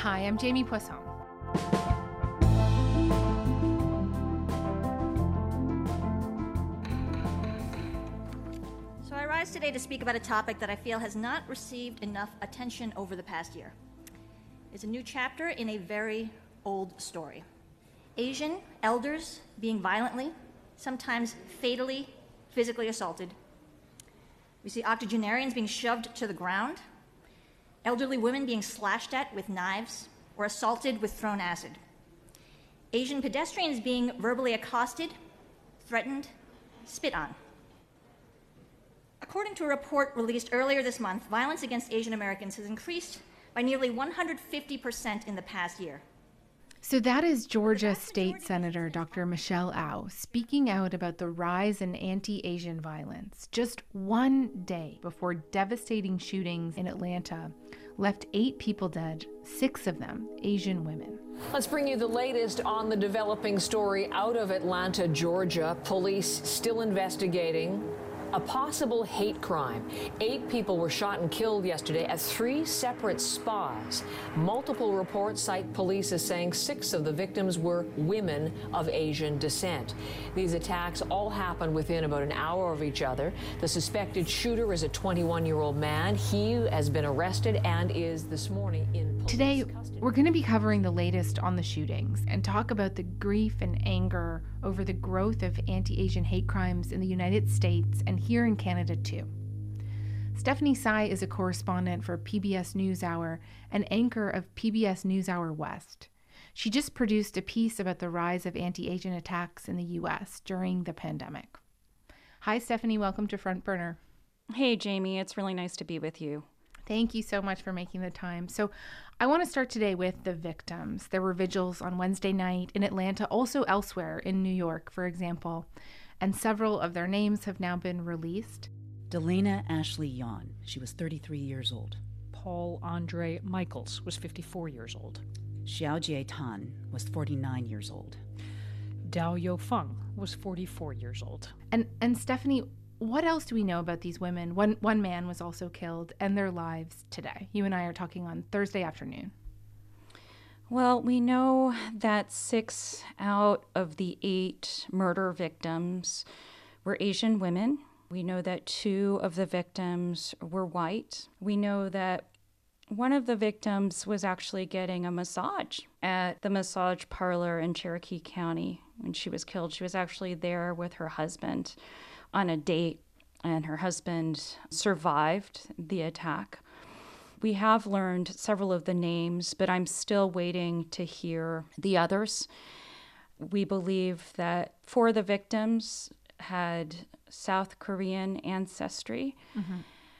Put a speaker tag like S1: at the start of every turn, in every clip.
S1: Hi, I'm Jamie Poisson.
S2: So I rise today to speak about a topic that I feel has not received enough attention over the past year. It's a new chapter in a very old story. Asian elders being violently, sometimes fatally, physically assaulted. We see octogenarians being shoved to the ground, elderly women being slashed at with knives or assaulted with thrown acid. Asian pedestrians being verbally accosted, threatened, spit on. According to a report released earlier this month, violence against Asian Americans has increased by nearly 150% in the past year.
S1: So that is Georgia State Senator Dr. Michelle Au speaking out about the rise in anti-Asian violence just one day before devastating shootings in Atlanta left 8 people dead, 6 of them Asian women.
S3: Let's bring you the latest on the developing story out of Atlanta, Georgia. Police still investigating a possible hate crime. 8 people were shot and killed yesterday at 3 separate spas. Multiple reports cite police as saying 6 of the victims were women of Asian descent. These attacks all happened within about an hour of each other. The suspected shooter is a 21-year-old man. He has been arrested and is this morning in police
S1: Today,
S3: custody.
S1: we're going to be covering the latest on the shootings and talk about the grief and anger over the growth of anti-Asian hate crimes in the United States and here in Canada too. Stephanie Tsai is a correspondent for PBS NewsHour and anchor of PBS NewsHour West. She just produced a piece about the rise of anti-Asian attacks in the U.S. during the pandemic. Hi, Stephanie. Welcome to Front Burner.
S4: Hey, Jamie. It's really nice to be with you.
S1: Thank you so much for making the time. So I want to start today with the victims. There were vigils on Wednesday night in Atlanta, also elsewhere in New York, for example, and several of their names have now been released.
S5: Delana Ashley Yon, she was 33 years old.
S6: Paul Andre Michaels was 54 years old.
S5: Xiao Jie Tan was 49 years old.
S6: Dao Yofeng was 44 years old.
S1: And Stephanie, what else do we know about these women? One man was also killed and their lives today. You and I are talking on Thursday afternoon.
S4: Well, we know that 6 out of the 8 murder victims were Asian women. We know that 2 of the victims were white. We know that one of the victims was actually getting a massage at the massage parlor in Cherokee County when she was killed. She was actually there with her husband on a date, and her husband survived the attack. We have learned several of the names, but I'm still waiting to hear the others. We believe that 4 of the victims had South Korean ancestry. Mm-hmm.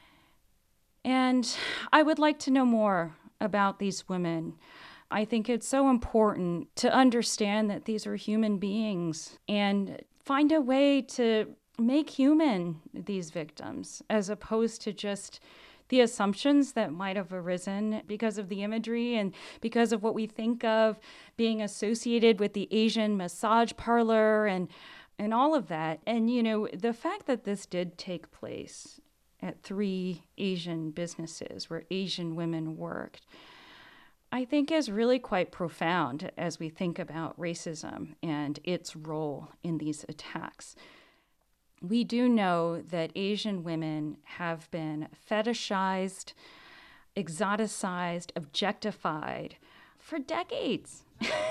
S4: And I would like to know more about these women. I think it's so important to understand that these are human beings and find a way to make human these victims as opposed to just the assumptions that might have arisen because of the imagery and because of what we think of being associated with the Asian massage parlor and all of that. And, you know, the fact that this did take place at 3 Asian businesses where Asian women worked, I think is really quite profound as we think about racism and its role in these attacks. We do know that Asian women have been fetishized, exoticized, objectified for decades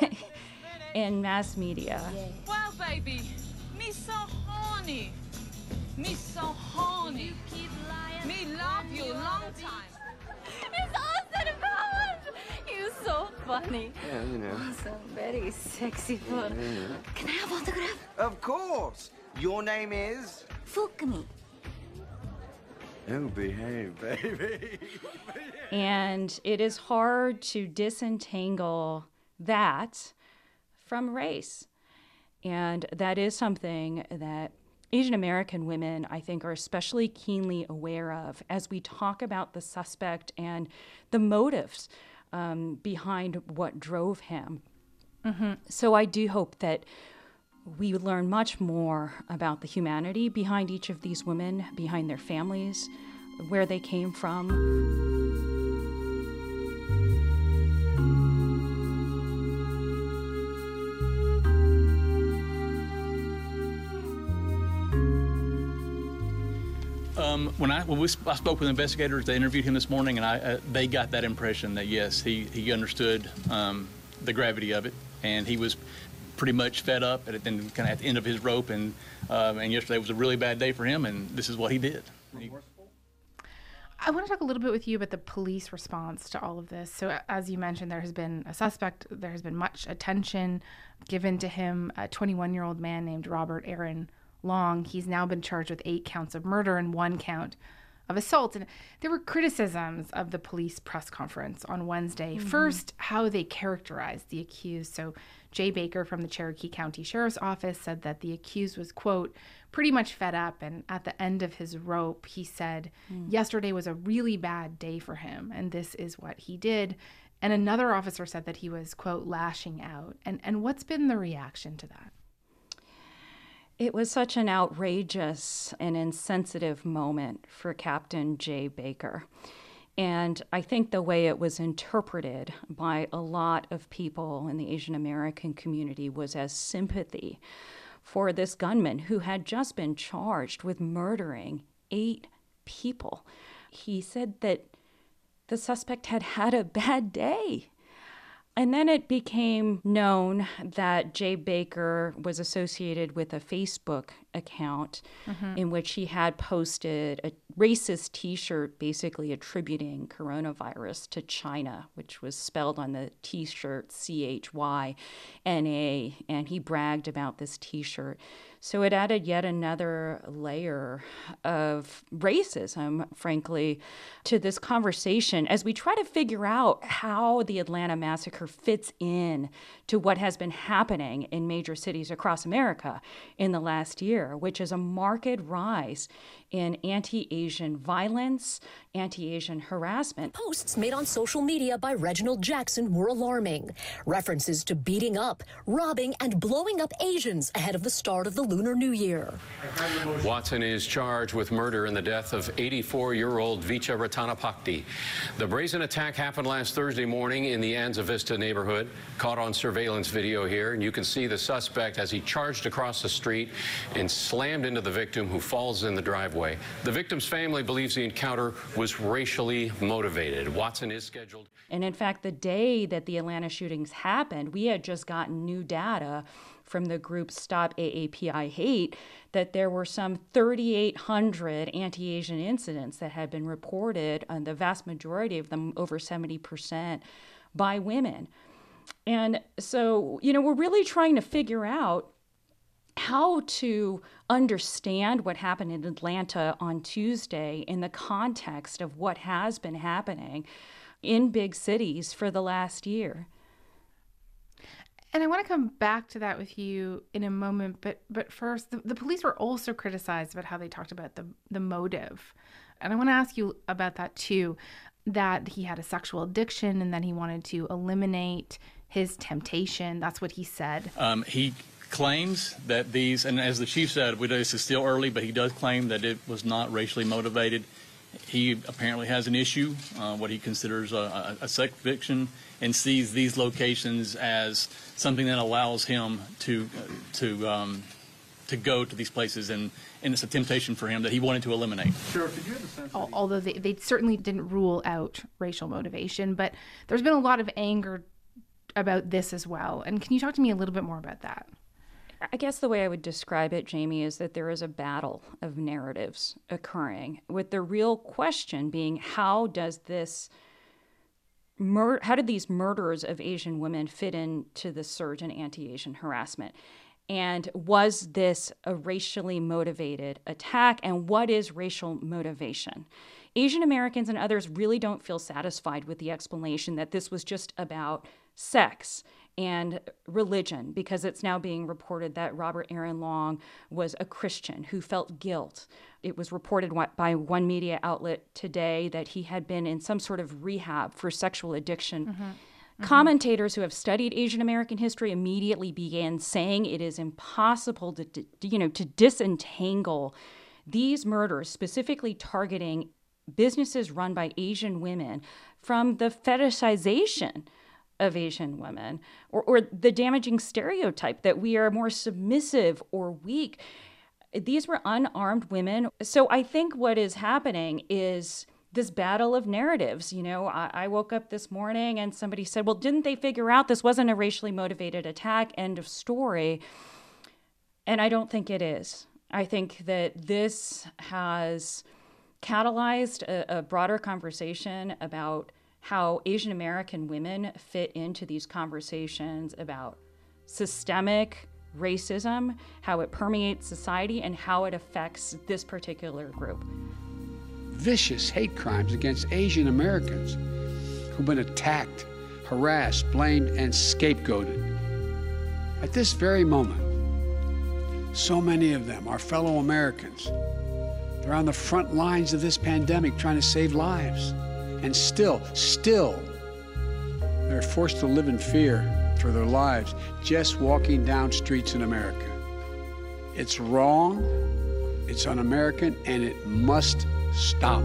S4: in mass media.
S7: Wow, baby, me so horny. Me so horny. Me love you long time.
S8: It's awesome, Powers. You're so funny.
S9: Yeah, you know.
S8: Also very sexy photo. Can I have autograph?
S9: Of course. Your name is?
S8: Fukumi.
S9: Oh, behave, baby.
S4: And it is hard to disentangle that from race. And that is something that Asian American women, I think, are especially keenly aware of as we talk about the suspect and the motives behind what drove him. Mm-hmm. So I do hope that we learn much more about the humanity behind each of these women, behind their families, where they came from.
S10: I spoke with investigators, they interviewed him this morning, and they got that impression that yes, he understood the gravity of it, and he was pretty much fed up and kind of at the end of his rope, and yesterday was a really bad day for him, and this is what he did.
S1: I want to talk a little bit with you about the police response to all of this. So as you mentioned, there has been a suspect. There has been much attention given to him, a 21-year-old man named Robert Aaron Long. He's now been charged with 8 counts of murder and 1 count of assault. And there were criticisms of the police press conference on Wednesday. Mm-hmm. First, how they characterized the accused. So Jay Baker from the Cherokee County Sheriff's Office said that the accused was, quote, pretty much fed up. And at the end of his rope, he said, yesterday was a really bad day for him, and this is what he did. And another officer said that he was, quote, lashing out. And what's been the reaction to that?
S4: It was such an outrageous and insensitive moment for Captain Jay Baker. And I think the way it was interpreted by a lot of people in the Asian American community was as sympathy for this gunman who had just been charged with murdering 8 people. He said that the suspect had had a bad day. And then it became known that Jay Baker was associated with a Facebook account in which he had posted a racist T-shirt basically attributing coronavirus to China, which was spelled on the T-shirt CHYNA, and he bragged about this T-shirt. So it added yet another layer of racism, frankly, to this conversation as we try to figure out how the Atlanta massacre fits in to what has been happening in major cities across America in the last year, which is a marked rise in anti-Asian violence, anti-Asian harassment.
S11: Posts made on social media by Reginald Jackson were alarming. References to beating up, robbing, and blowing up Asians ahead of the start of the Lunar New Year.
S12: Watson is charged with murder in the death of 84-year-old Vicha Ratanapakdi. The brazen attack happened last Thursday morning in the Anza Vista neighborhood, caught on surveillance video here, and you can see the suspect as he charged across the street and slammed into the victim, who falls in the driveway. The victim's family believes the encounter was racially motivated. Watson is scheduled.
S4: And in fact, the day that the Atlanta shootings happened, we had just gotten new data from the group Stop AAPI Hate that there were some 3,800 anti-Asian incidents that had been reported, and the vast majority of them, over 70%, by women. And so, we're really trying to figure out how to understand what happened in Atlanta on Tuesday in the context of what has been happening in big cities for the last year.
S1: And I want to come back to that with you in a moment, but first, the police were also criticized about how they talked about the motive. And I want to ask you about that too, that he had a sexual addiction and that he wanted to eliminate his temptation. That's what he said.
S10: He claims that these, and as the chief said, this is still early, but he does claim that it was not racially motivated. He apparently has an issue, what he considers a sex addiction, and sees these locations as something that allows him to go to these places, and it's a temptation for him that he wanted to eliminate.
S13: Sure. Did you have a sense?
S1: Although they certainly didn't rule out racial motivation, but there's been a lot of anger about this as well. And can you talk to me a little bit more about that?
S4: I guess the way I would describe it, Jamie, is that there is a battle of narratives occurring, with the real question being how did these murders of Asian women fit into the surge in anti-Asian harassment? And was this a racially motivated attack? And what is racial motivation? Asian Americans and others really don't feel satisfied with the explanation that this was just about sex and religion, because it's now being reported that Robert Aaron Long was a Christian who felt guilt. It was reported by one media outlet today that he had been in some sort of rehab for sexual addiction. Mm-hmm. Commentators who have studied Asian American history immediately began saying it is impossible to disentangle these murders, specifically targeting businesses run by Asian women, from the fetishization of Asian women, or the damaging stereotype that we are more submissive or weak. These were unarmed women. So I think what is happening is this battle of narratives. You know, I woke up this morning and somebody said, well, didn't they figure out this wasn't a racially motivated attack? End of story. And I don't think it is. I think that this has catalyzed a broader conversation about how Asian American women fit into these conversations about systemic racism, how it permeates society, and how it affects this particular group.
S13: Vicious hate crimes against Asian Americans who've been attacked, harassed, blamed, and scapegoated. At this very moment, so many of them are fellow Americans. They're on the front lines of this pandemic trying to save lives. And still, they're forced to live in fear for their lives just walking down streets in America. It's wrong, it's un-American, and it must stop.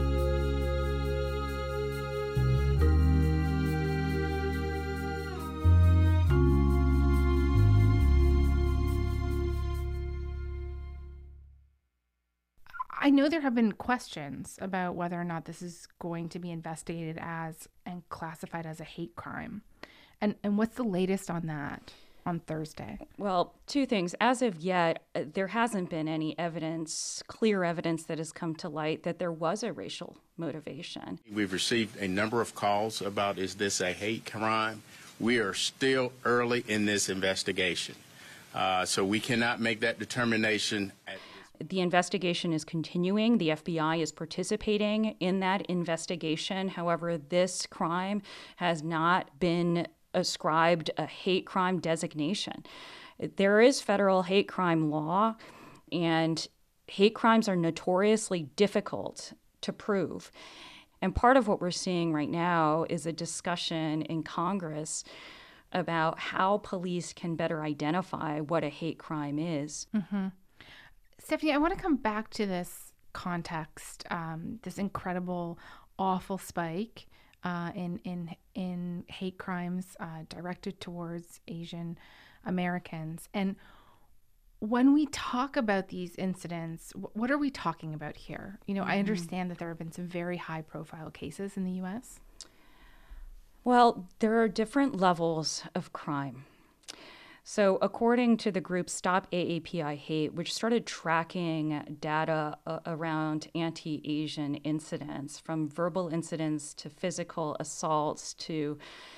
S1: I know there have been questions about whether or not this is going to be investigated as and classified as a hate crime. And what's the latest on that on Thursday?
S4: Well, two things. As of yet, there hasn't been any evidence, clear evidence that has come to light that there was a racial motivation.
S14: We've received a number of calls about, is this a hate crime? We are still early in this investigation. So we cannot make that determination at
S4: The investigation is continuing. The FBI is participating in that investigation. However, this crime has not been ascribed a hate crime designation. There is federal hate crime law, and hate crimes are notoriously difficult to prove. And part of what we're seeing right now is a discussion in Congress about how police can better identify what a hate crime is.
S1: Mm-hmm. Stephanie, I want to come back to this context, this incredible, awful spike in hate crimes directed towards Asian Americans. And when we talk about these incidents, what are we talking about here? You know, I understand that there have been some very high-profile cases in the U.S.
S4: Well, there are different levels of crime. So according to the group Stop AAPI Hate, which started tracking data around anti-Asian incidents, from verbal incidents to physical assaults to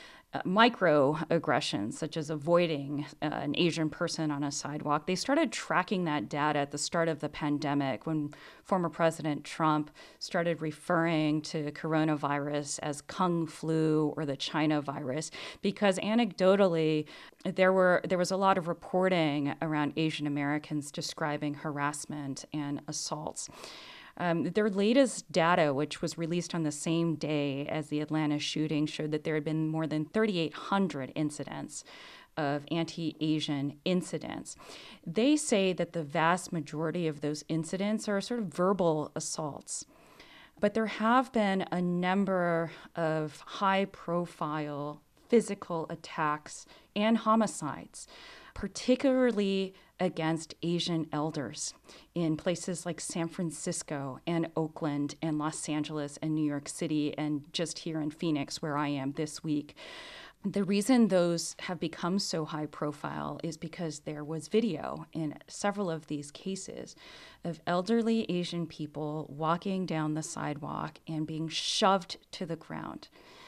S4: microaggressions, such as avoiding an Asian person on a sidewalk. They started tracking that data at the start of the pandemic when former President Trump started referring to coronavirus as Kung flu or the China virus, because anecdotally, there was a lot of reporting around Asian Americans describing harassment and assaults. Their latest data, which was released on the same day as the Atlanta shooting, showed that there had been more than 3,800 incidents of anti-Asian incidents. They say that the vast majority of those incidents are sort of verbal assaults. But there have been a number of high-profile physical attacks and homicides, particularly against Asian elders in places like San Francisco and Oakland and Los Angeles and New York City and just here in Phoenix, where I am this week. The reason those have become so high profile is because there was video in several of these cases of elderly Asian people walking down the sidewalk and being shoved to the ground.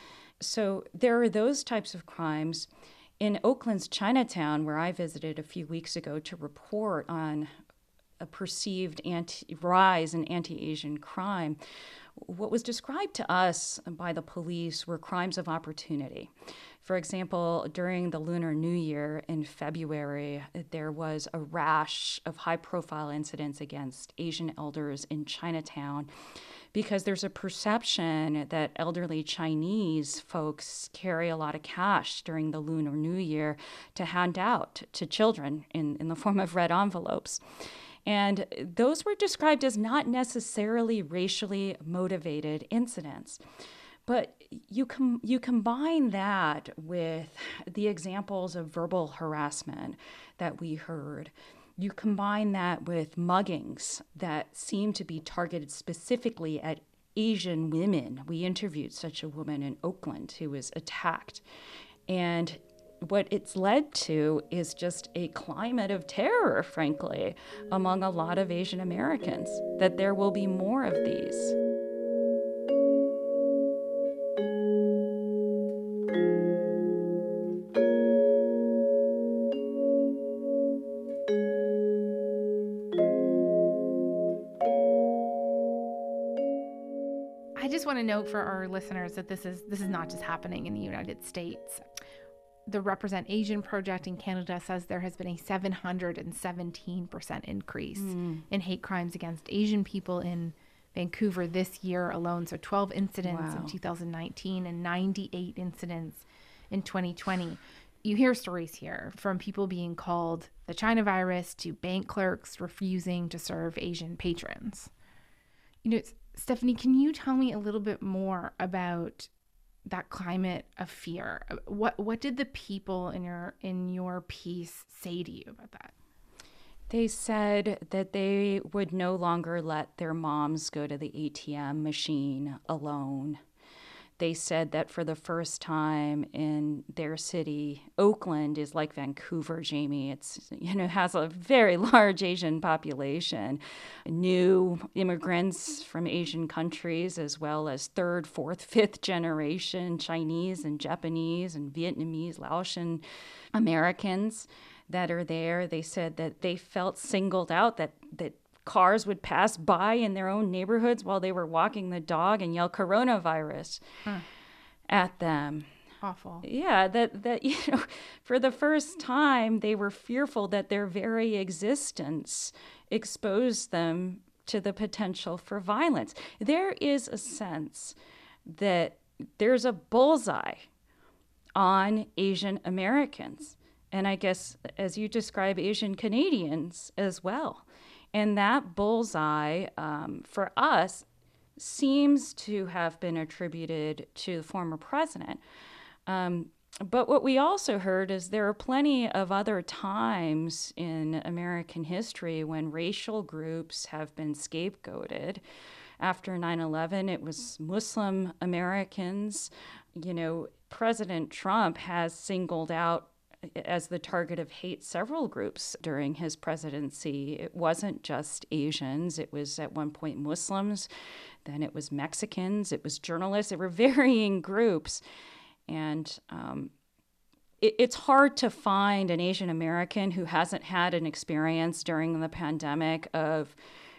S4: So there are those types of crimes. In Oakland's Chinatown, where I visited a few weeks ago to report on a perceived rise in anti-Asian crime, what was described to us by the police were crimes of opportunity. For example, during the Lunar New Year in February, there was a rash of high-profile incidents against Asian elders in Chinatown, because there's a perception that elderly Chinese folks carry a lot of cash during the Lunar New Year to hand out to children in the form of red envelopes. And those were described as not necessarily racially motivated incidents. But you combine that with the examples of verbal harassment that we heard, You combine that with muggings that seem to be targeted specifically at Asian women. We interviewed such a woman in Oakland who was attacked. And what it's led to is just a climate of terror, frankly, among a lot of Asian Americans, that there will be more of these.
S1: I just want to note for our listeners that this is not just happening in the United States. The Represent Asian Project in Canada says there has been a 717% increase in hate crimes against Asian people in Vancouver this year alone. So 12 incidents in 2019 and 98 incidents in 2020. You hear stories here from people being called the China virus to bank clerks refusing to serve Asian patrons. You know, Stephanie, can you tell me a little bit more about that climate of fear? What did the people in your piece say to you about that?
S4: They said that they would no longer let their moms go to the ATM machine alone. They said that for the first time in their city, Oakland is like Vancouver, Jamie. It's, has a very large Asian population, new immigrants from Asian countries, as well as third, fourth, fifth generation Chinese and Japanese and Vietnamese, Laotian Americans that are there. They said that they felt singled out, that cars would pass by in their own neighborhoods while they were walking the dog and yell coronavirus at them.
S1: Awful.
S4: Yeah, that for the first time, they were fearful that their very existence exposed them to the potential for violence. There is a sense that there's a bullseye on Asian Americans, and I guess, as you describe, Asian Canadians as well. And that bullseye, for us, seems to have been attributed to the former president. But what we also heard is there are plenty of other times in American history when racial groups have been scapegoated. After 9/11, it was Muslim Americans. President Trump has singled out as the target of hate several groups during his presidency. It wasn't just Asians. It was at one point Muslims, then it was Mexicans, it was journalists. There were varying groups. And it's hard to find an Asian American who hasn't had an experience during the pandemic of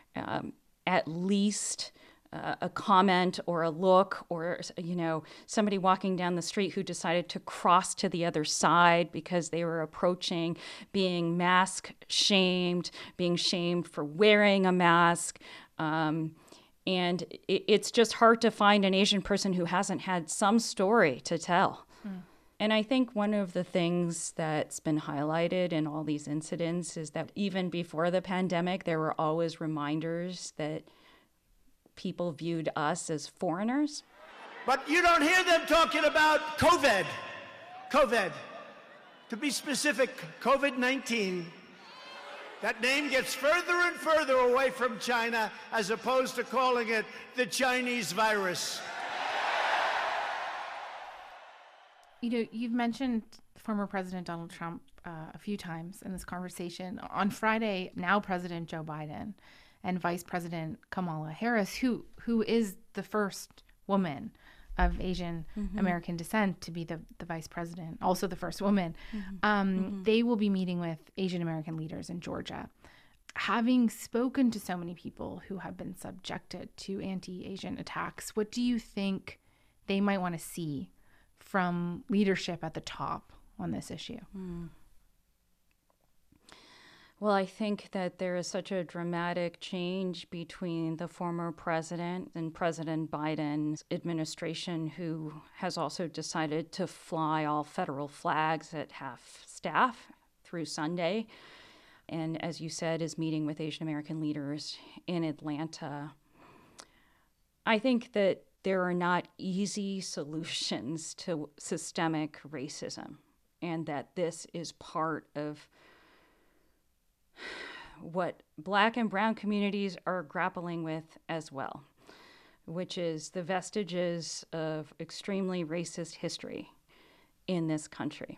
S4: at least a comment or a look or, somebody walking down the street who decided to cross to the other side because they were approaching, being mask shamed, being shamed for wearing a mask. And it's just hard to find an Asian person who hasn't had some story to tell. And I think one of the things that's been highlighted in all these incidents is that even before the pandemic, there were always reminders that people viewed us as foreigners.
S15: But you don't hear them talking about COVID. COVID. To be specific, COVID-19. That name gets further and further away from China as opposed to calling it the Chinese virus.
S1: You've mentioned former President Donald Trump a few times in this conversation. On Friday, now President Joe Biden and Vice President Kamala Harris, who is the first woman of Asian American descent to be the vice president, also the first woman, they will be meeting with Asian American leaders in Georgia. Having spoken to so many people who have been subjected to anti-Asian attacks, what do you think they might want to see from leadership at the top on this issue?
S4: Well, I think that there is such a dramatic change between the former president and President Biden's administration, who has also decided to fly all federal flags at half staff through Sunday. And as you said, is meeting with Asian American leaders in Atlanta. I think that there are not easy solutions to systemic racism, and that this is part of what Black and brown communities are grappling with as well, which is the vestiges of extremely racist history in this country.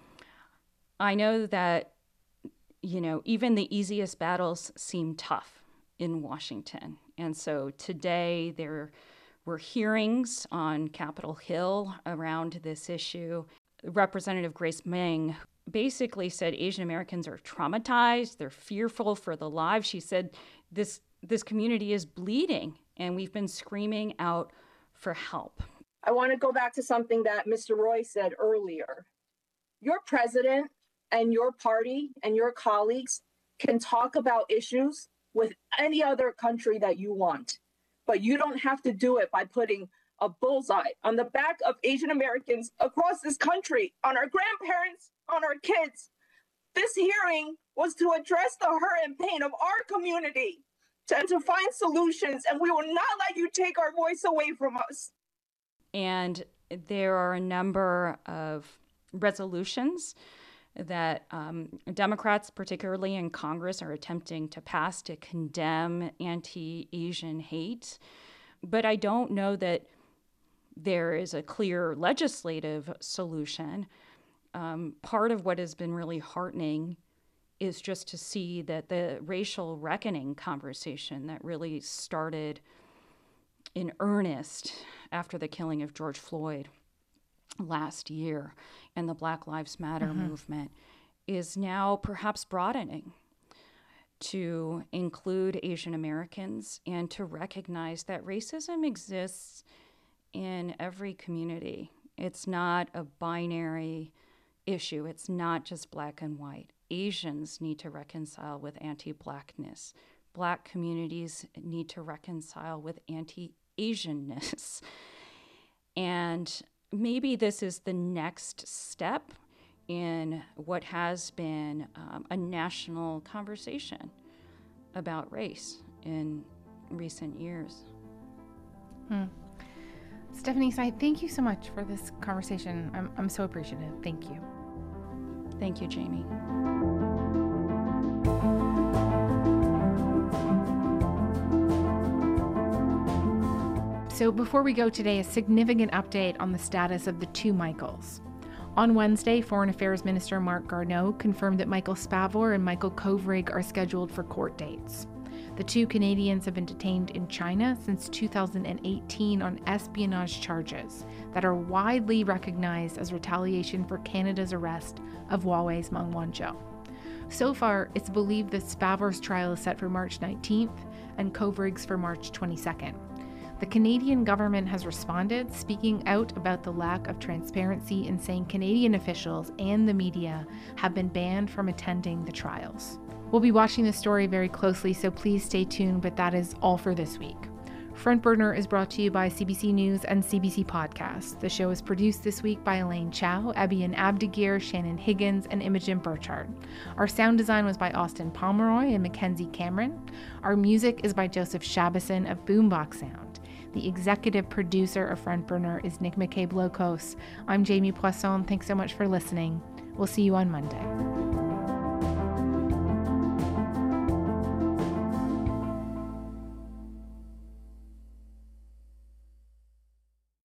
S4: I know that, even the easiest battles seem tough in Washington. And so today there were hearings on Capitol Hill around this issue. Representative Grace Meng basically said Asian Americans are traumatized, they're fearful for the lives. She said this community is bleeding, and we've been screaming out for help.
S16: I want to go back to something that Mr. Roy said earlier. Your president and your party and your colleagues can talk about issues with any other country that you want, but you don't have to do it by putting a bullseye on the back of Asian Americans across this country, on our grandparents, on our kids. This hearing was to address the hurt and pain of our community and to find solutions, and we will not let you take our voice away from us.
S4: And there are a number of resolutions that Democrats, particularly in Congress, are attempting to pass to condemn anti-Asian hate. But I don't know that there is a clear legislative solution. Part of what has been really heartening is just to see that the racial reckoning conversation that really started in earnest after the killing of George Floyd last year and the Black Lives Matter movement is now perhaps broadening to include Asian Americans and to recognize that racism exists in every community. It's not a binary issue. It's not just black and white. Asians need to reconcile with anti-Blackness. Black communities need to reconcile with anti-Asianness. And maybe this is the next step in what has been a national conversation about race in recent years.
S1: Stephanie Tsai, thank you so much for this conversation. I'm so appreciative. Thank you.
S4: Thank you, Jamie.
S1: So before we go today, a significant update on the status of the two Michaels. On Wednesday, Foreign Affairs Minister Marc Garneau confirmed that Michael Spavor and Michael Kovrig are scheduled for court dates. The two Canadians have been detained in China since 2018 on espionage charges that are widely recognized as retaliation for Canada's arrest of Huawei's Meng Wanzhou. So far, it's believed that Spavor's trial is set for March 19th and Kovrig's for March 22nd. The Canadian government has responded, speaking out about the lack of transparency and saying Canadian officials and the media have been banned from attending the trials. We'll be watching this story very closely, so please stay tuned, but that is all for this week. Front Burner is brought to you by CBC News and CBC Podcasts. The show is produced this week by Elaine Chow, Ebian Abdigir, Shannon Higgins, and Imogen Burchard. Our sound design was by Austin Pomeroy and Mackenzie Cameron. Our music is by Joseph Shabison of Boombox Sound. The executive producer of Front Burner is Nick McCabe-Locos. I'm Jamie Poisson. Thanks so much for listening. We'll see you on Monday.